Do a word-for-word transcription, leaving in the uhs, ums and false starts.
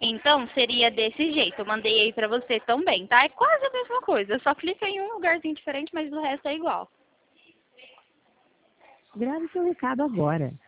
Então, seria desse jeito. Eu mandei aí pra você também, tá? É quase a mesma coisa. Só clica em um lugarzinho diferente, mas o resto é igual. Grave seu recado agora.